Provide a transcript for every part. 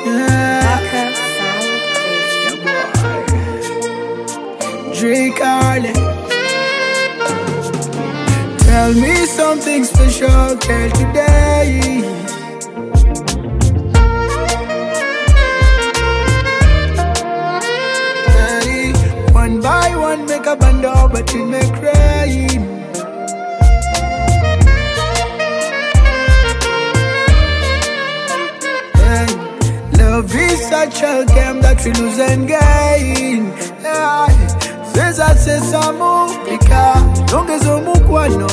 Yeah, Drake Harley. Tell me something special, girl, today. Hey, one by one, make a band up, but it may crying. Love is such a game that we lose and gain. Seza sesamu pika nongezo mukwano.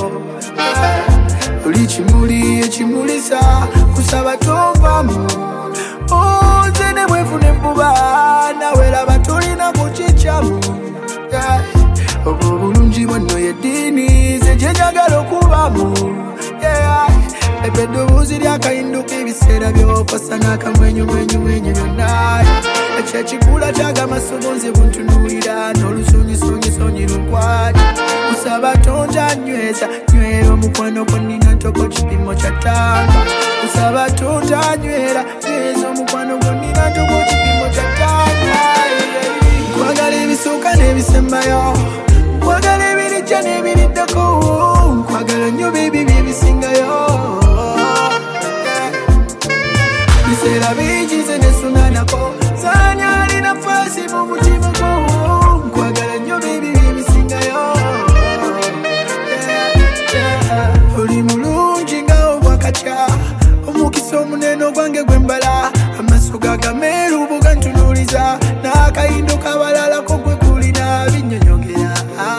Ulichimuli echimulisa kusaba tovamu. Zene mwefune mbuba nawela batulina kuchichamu. Obulungi bwano yedini zejenjagala okubamu. Ebeddoboozi lyakahinduka ebiseera by'okosa n'akamwenyu byonna. Ekyekikula kyagamba sogonze buntunuulira n'olusunyi lunkwata. Kusaba tonja nyweza nywera omukwano gwo nnina ntoko kipimo kya ttamba. Kusaba tonja nyweza omukwano gwo nnina ntoko kipimo kya ttamba. Nkwagala ebisooka n'ebisembayo, nkwagala ebirijja n'ebiriddako, nkwagala nnyo bibi byebisingayo. Biseera bingi nze nesunanako, saanyali nafasi mu mutima gwo, nkwagala nnyo bibi byebisingayo. Oli mulungi nga obwakatya, omukisa omunene ogwange gwe mbala, amaaso gagameeru bugantunuuliza, n'akayindo kabalalako gwe kulina binnyonyogera.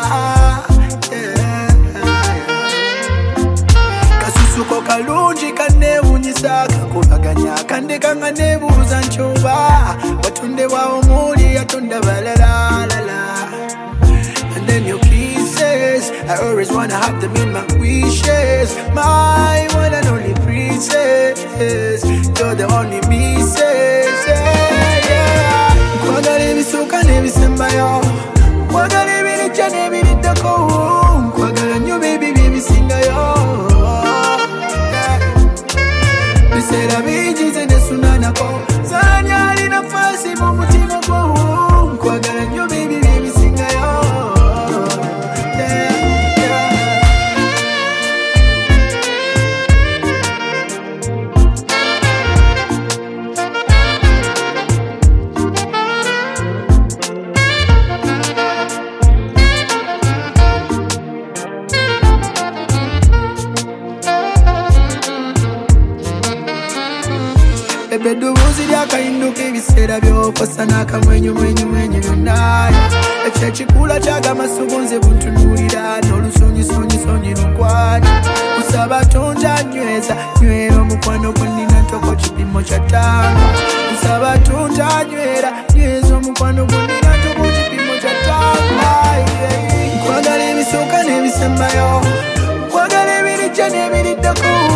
Kasusuko kalungi kanneewunyisa, kakubaganya akandeka nga neebuuza nkyuba, watondebwa omuli yatonda balalala. And then your kisses, I always wanna have them in my wishes. My one and only princess, you're the only missus. Nkwagala ebisooka n'ebisembayo, nkwagala ebirijja n'ebiriddako, nkwagala nnyo baby byebisingayo. Biseera bingi nze nesunanako, saanyali nafasi mu mutima gwo, nkwagala nnyo baby byebisingayo. Ebeddoboozi lyakahinduka ebiseera by'okosa n'akamwenyu byonna. Ekyekikula kyagamba sogonze buntunuulira n'olusunyi lunkwata. Kusaba tonja nyweza nywera omukwano gwo nnina ntoko kipimo kya ttamba. Kusaba tonja nyweza omukwano gwo nnina ntoko kipimo kya ttamba. Nkwagala ebisooka n'ebisembayo, nkwagala ebirijja n'ebiriddako,